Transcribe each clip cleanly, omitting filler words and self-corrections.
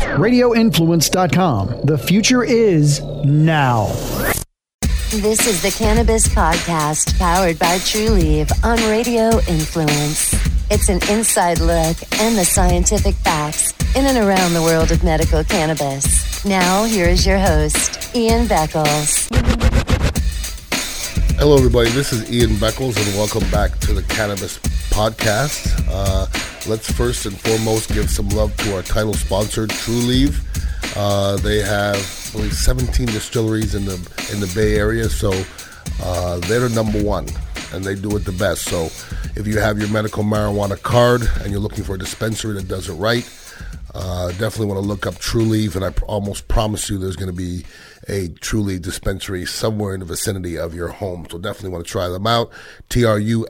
RadioInfluence.com. The future is now. This is the Cannabis Podcast, powered by TruLieve on Radio Influence. It's an inside look and the scientific facts in and around the world of medical cannabis. Now, here is your host, Ian Beckles. Hello, everybody. This is Ian Beckles, and welcome back to the Cannabis Podcast. Let's first and foremost give some love to our title sponsor, TruLieve. They have, I believe, 17 distilleries in the Bay Area, so they're the number one, and they do it the best. So if you have your medical marijuana card and you're looking for a dispensary that does it right, definitely want to look up TruLieve, and I almost promise you there's going to be a TruLieve dispensary somewhere in the vicinity of your home. So definitely want to try them out. TruLieve.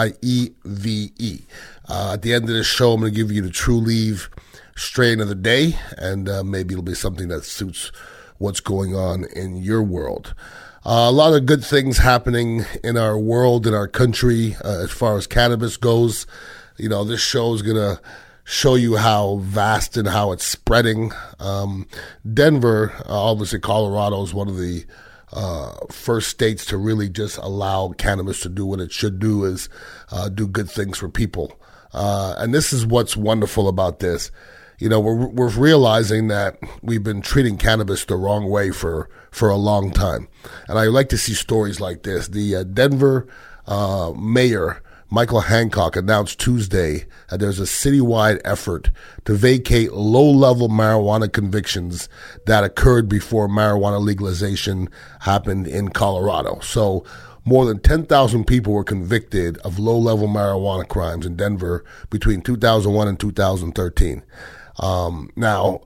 At the end of this show, I'm going to give you the TruLieve strain of the day, and maybe it'll be something that suits what's going on in your world. A lot of good things happening in our world, in our country, as far as cannabis goes. You know, this show is going to show you how vast and how it's spreading. Denver, obviously Colorado, is one of the first states to really just allow cannabis to do what it should do, is do good things for people. And this is what's wonderful about this. You know, we're realizing that we've been treating cannabis the wrong way for a long time. And I like to see stories like this. The Denver mayor, Michael Hancock, announced Tuesday that there's a citywide effort to vacate low-level marijuana convictions that occurred before marijuana legalization happened in Colorado. So more than 10,000 people were convicted of low-level marijuana crimes in Denver between 2001 and 2013. Now,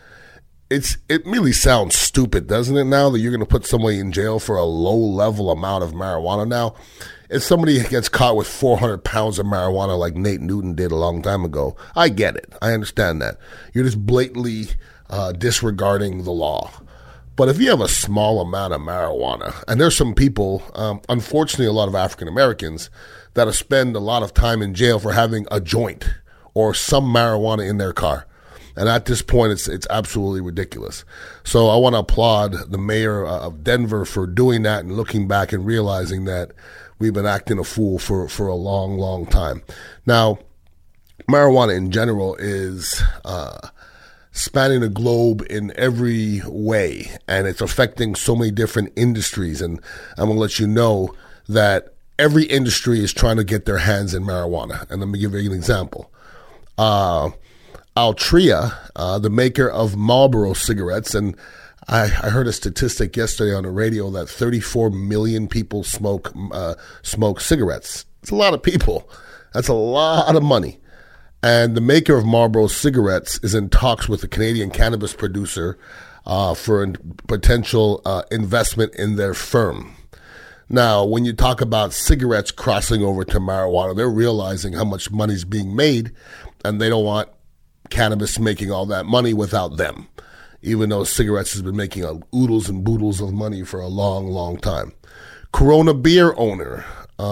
it really sounds stupid, doesn't it, now that you're going to put somebody in jail for a low-level amount of marijuana now? If somebody gets caught with 400 pounds of marijuana like Nate Newton did a long time ago, I get it. I understand that. You're just blatantly disregarding the law. But if you have a small amount of marijuana, and there's some people, unfortunately a lot of African Americans, that'll spend a lot of time in jail for having a joint or some marijuana in their car. And at this point, it's absolutely ridiculous. So I want to applaud the mayor of Denver for doing that and looking back and realizing that we've been acting a fool for a long, long time. Now, marijuana in general is spanning the globe in every way, and it's affecting so many different industries. And I'm going to let you know that every industry is trying to get their hands in marijuana. And let me give you an example. Altria, the maker of Marlboro cigarettes, and I heard a statistic yesterday on the radio that 34 million people smoke cigarettes. It's a lot of people. That's a lot of money. And the maker of Marlboro cigarettes is in talks with a Canadian cannabis producer for a potential investment in their firm. Now, when you talk about cigarettes crossing over to marijuana, they're realizing how much money's being made, and they don't want cannabis making all that money without them, even though cigarettes has been making oodles and boodles of money for a long, long time. Corona beer owner,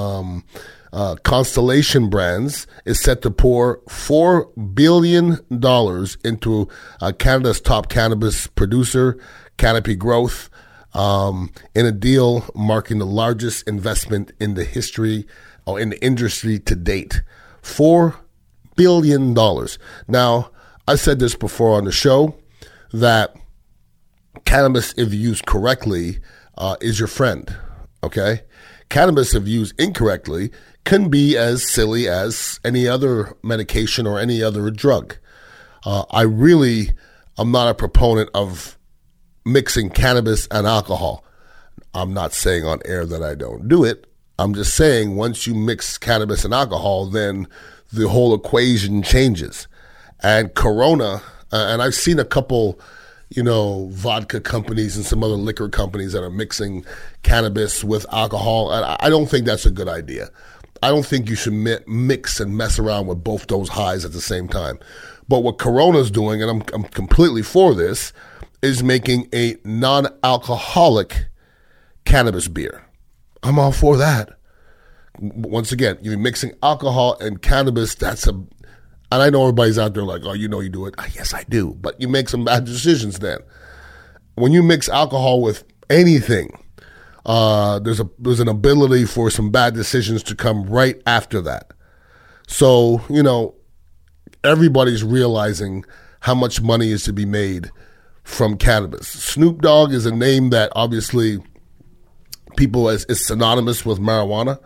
Constellation Brands, is set to pour $4 billion into Canada's top cannabis producer, Canopy Growth, in a deal marking the largest investment in the history or in the industry to date. $4 billion. Now, I said this before on the show, that cannabis, if used correctly, is your friend, okay? Cannabis, if used incorrectly, can be as silly as any other medication or any other drug. I really am not a proponent of mixing cannabis and alcohol. I'm not saying on air that I don't do it. I'm just saying once you mix cannabis and alcohol, then the whole equation changes. And Corona, and I've seen a couple, vodka companies and some other liquor companies that are mixing cannabis with alcohol. And I don't think that's a good idea. I don't think you should mix and mess around with both those highs at the same time. But what Corona's doing, and I'm completely for this, is making a non-alcoholic cannabis beer. I'm all for that. Once again, you're mixing alcohol and cannabis. That's And I know everybody's out there like, oh, you know you do it. Yes, I do. But you make some bad decisions then. When you mix alcohol with anything, there's an ability for some bad decisions to come right after that. So, everybody's realizing how much money is to be made from cannabis. Snoop Dogg is a name that obviously people is synonymous with marijuana.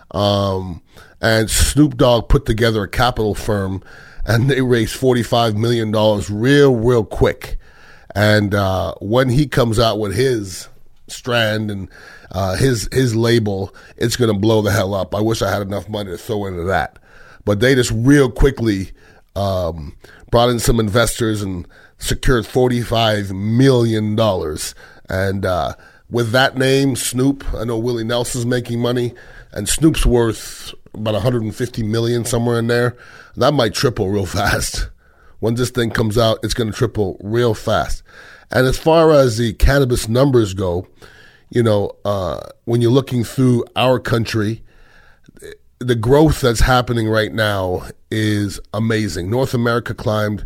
And Snoop Dogg put together a capital firm, and they raised $45 million real quick. And when he comes out with his strand and his label, it's going to blow the hell up. I wish I had enough money to throw into that. But they just real quickly brought in some investors and secured $45 million. And with that name, Snoop, I know Willie Nelson's making money, and Snoop's worth about $150 million, somewhere in there. That might triple real fast. When this thing comes out, it's going to triple real fast. And as far as the cannabis numbers go, when you're looking through our country, the growth that's happening right now is amazing. North America climbed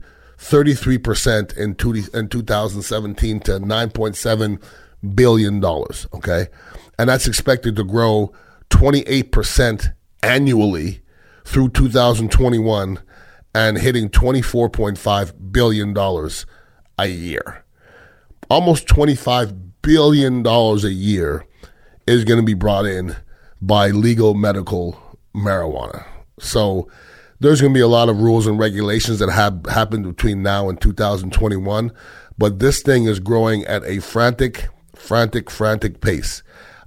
33% in 2017 to $9.7 billion, okay? And that's expected to grow 28% annually through 2021 and hitting $24.5 billion a year. Almost $25 billion a year is going to be brought in by legal medical marijuana. So there's going to be a lot of rules and regulations that have happened between now and 2021, but this thing is growing at a frantic pace.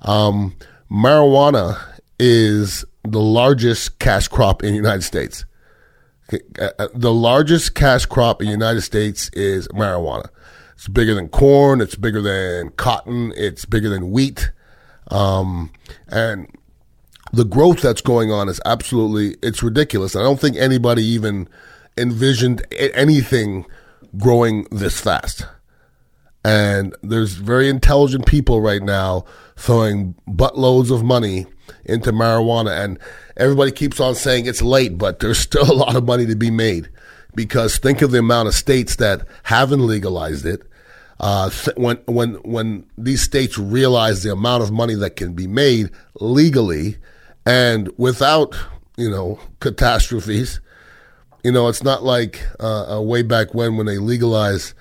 Marijuana is the largest cash crop in the United States. The largest cash crop in the United States is marijuana. It's bigger than corn. It's bigger than cotton. It's bigger than wheat. And the growth that's going on is it's ridiculous. I don't think anybody even envisioned anything growing this fast. And there's very intelligent people right now throwing buttloads of money into marijuana. And everybody keeps on saying it's late, but there's still a lot of money to be made. Because think of the amount of states that haven't legalized it. When these states realize the amount of money that can be made legally and without, catastrophes, it's not like way back when they legalized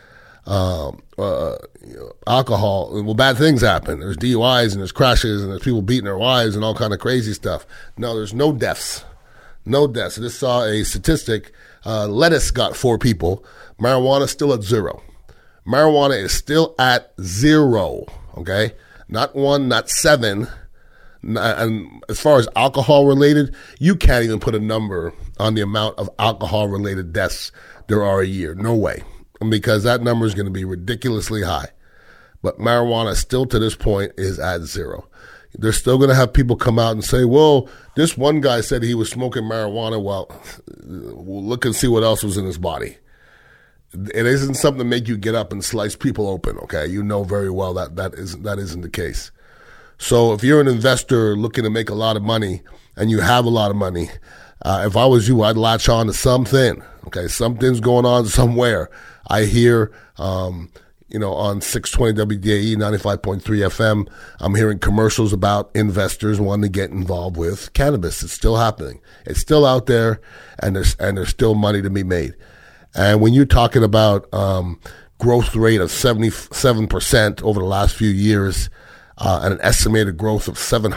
alcohol. Well, bad things happen. There's DUIs and there's crashes and there's people beating their wives and all kind of crazy stuff. No, there's no deaths. No deaths. I just saw a statistic. Lettuce got 4 people. Marijuana still at 0. Marijuana is still at 0, okay? Not 1, not 7. And as far as alcohol related, you can't even put a number on the amount of alcohol related deaths there are a year. No way. Because that number is going to be ridiculously high. But marijuana still to this point is at 0. They're still going to have people come out and say, well, this one guy said he was smoking marijuana. Well, look and see what else was in his body. It isn't something to make you get up and slice people open, okay? You know very well that isn't the case. So if you're an investor looking to make a lot of money and you have a lot of money, if I was you, I'd latch on to something, okay? Something's going on somewhere. I hear, on 620 WDAE, 95.3 FM, I'm hearing commercials about investors wanting to get involved with cannabis. It's still happening. It's still out there, and there's still money to be made. And when you're talking about growth rate of 77% over the last few years and an estimated growth of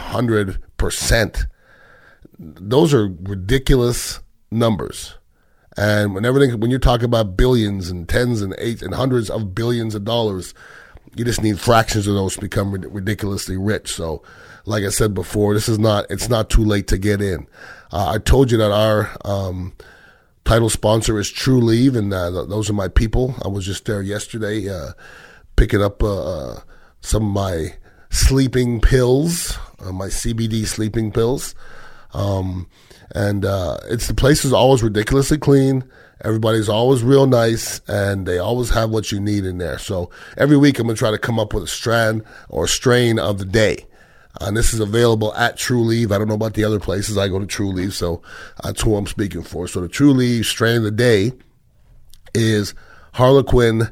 700%, those are ridiculous numbers. And when you're talking about billions and tens and eights and hundreds of billions of dollars, you just need fractions of those to become ridiculously rich. So, like I said before, it's not too late to get in. I told you that our title sponsor is Trulieve, and those are my people. I was just there yesterday picking up some of my sleeping pills, my CBD sleeping pills. The place is always ridiculously clean. Everybody's always real nice, and they always have what you need in there. So every week I'm going to try to come up with a strand or strain of the day. And this is available at True Leaf. I don't know about the other places. I go to True Leaf, so that's who I'm speaking for. So the True Leaf strain of the day is Harlequin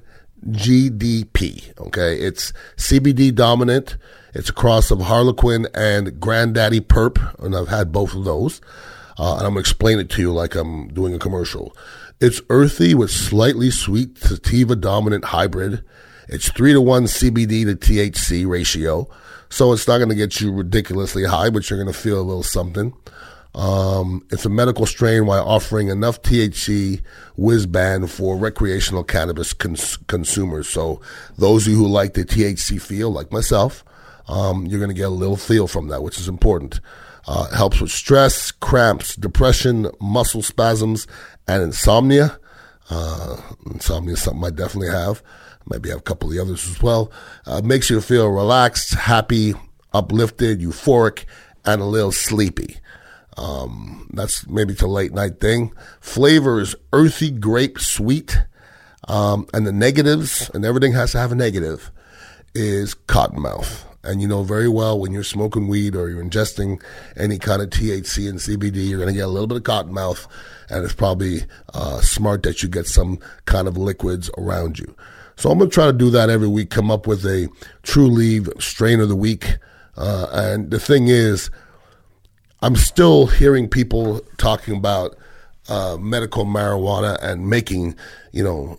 GDP. Okay, it's CBD dominant. It's a cross of Harlequin and Granddaddy Perp, and I've had both of those. And I'm going to explain it to you like I'm doing a commercial. It's earthy with slightly sweet sativa dominant hybrid. It's 3-to-1 CBD to THC ratio. So it's not going to get you ridiculously high, but you're going to feel a little something. It's a medical strain while offering enough THC whiz-band for recreational cannabis consumers. So those of you who like the THC feel, like myself, you're going to get a little feel from that, which is important. It helps with stress, cramps, depression, muscle spasms, and insomnia. Insomnia is something I definitely have. Maybe have a couple of the others as well. Makes you feel relaxed, happy, uplifted, euphoric, and a little sleepy. That's maybe it's a late night thing. Flavor is earthy grape sweet. And the negatives, and everything has to have a negative, is cottonmouth. And you know very well when you're smoking weed or you're ingesting any kind of THC and CBD, you're going to get a little bit of cottonmouth, and it's probably smart that you get some kind of liquids around you. So I'm going to try to do that every week, come up with a True Leaf strain of the week. And the thing is, I'm still hearing people talking about medical marijuana and making you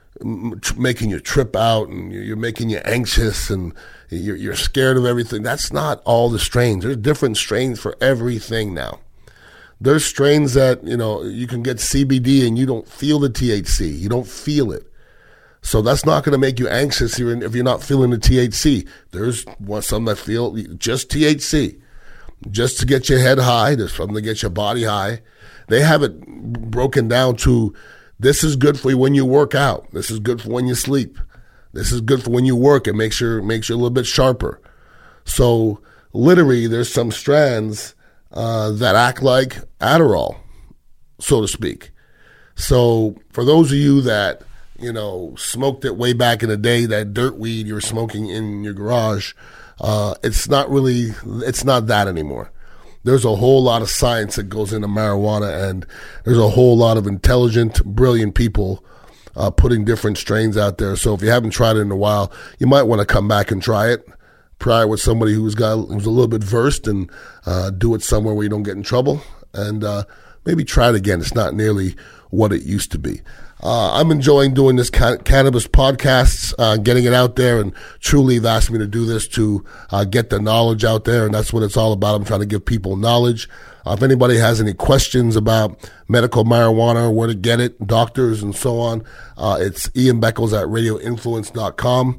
trip out, and you're making you anxious, and you're scared of everything. That's not all the strains. There's different strains for everything now. There's strains that, you can get CBD and you don't feel the THC. You don't feel it. So that's not going to make you anxious if you're not feeling the THC. There's some that feel just THC, just to get your head high. There's some that get your body high. They have it broken down to, this is good for you when you work out. This is good for when you sleep. This is good for when you work. It makes you a little bit sharper. So literally, there's some strands that act like Adderall, so to speak. So for those of you that smoked it way back in the day, that dirt weed you were smoking in your garage, it's not that anymore. There's a whole lot of science that goes into marijuana, and there's a whole lot of intelligent, brilliant people putting different strains out there. So if you haven't tried it in a while, you might want to come back and try it. Try it with somebody who's a little bit versed, and do it somewhere where you don't get in trouble, and maybe try it again. It's not nearly what it used to be. I'm enjoying doing this cannabis podcasts, getting it out there, and True Leaf asked me to do this to get the knowledge out there, and that's what it's all about. I'm trying to give people knowledge. If anybody has any questions about medical marijuana, where to get it, doctors and so on, it's Ian Beckles at radioinfluence.com.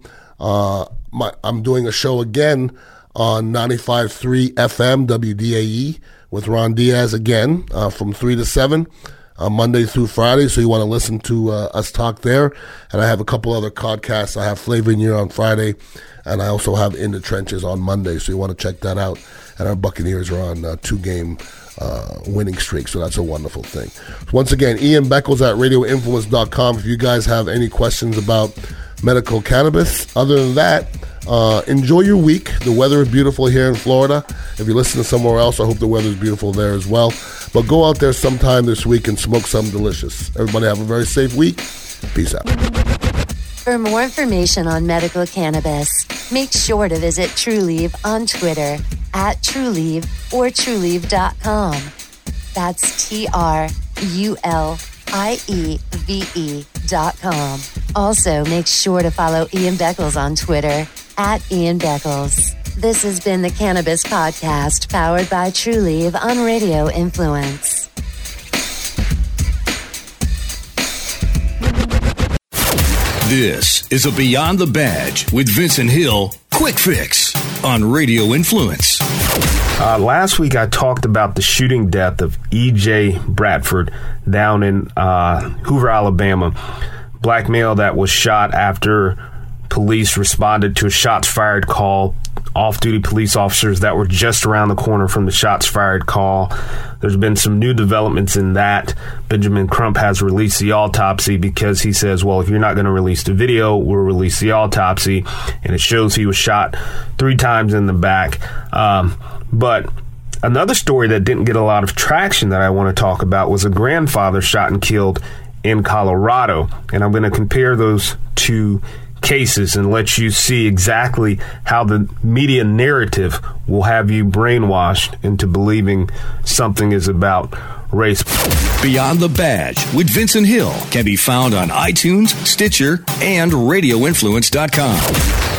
I'm doing a show again on 95.3 FM WDAE with Ron Diaz again from 3 to 7. Monday through Friday, so you want to listen to us talk there. And I have a couple other podcasts. I have Flavor in Year on Friday, and I also have In the Trenches on Monday, so you want to check that out. And our Buccaneers are on a 2-game winning streak, so that's a wonderful thing. Once again, Ian Beckles at radioinfluence.com if you guys have any questions about medical cannabis. Other than that, enjoy your week. The weather is beautiful here in Florida. If you're listening somewhere else, I hope the weather is beautiful there as well. But go out there sometime this week and smoke something delicious. Everybody have a very safe week. Peace out. For more information on medical cannabis, make sure to visit True Leaf on Twitter at TrueLeaf or TrueLeaf.com. That's TruLieve.com. Also, make sure to follow Ian Beckles on Twitter at Ian Beckles. This has been the Cannabis Podcast, powered by True Leaf on Radio Influence. This is a Beyond the Badge with Vincent Hill Quick Fix on Radio Influence. Last week I talked about the shooting death of E.J. Bradford down in Hoover, Alabama. Black male that was shot after police responded to a shots fired call. Off-duty police officers that were just around the corner from the shots fired call There's been some new developments in that. Benjamin Crump has released the autopsy because he says, well, if you're not going to release the video, we'll release the autopsy. And it shows he was shot 3 times in the back. But another story that didn't get a lot of traction that I want to talk about was a grandfather shot and killed in Colorado. And I'm going to compare those two cases and let you see exactly how the media narrative will have you brainwashed into believing something is about race. Beyond the Badge with Vincent Hill can be found on iTunes, Stitcher, and RadioInfluence.com.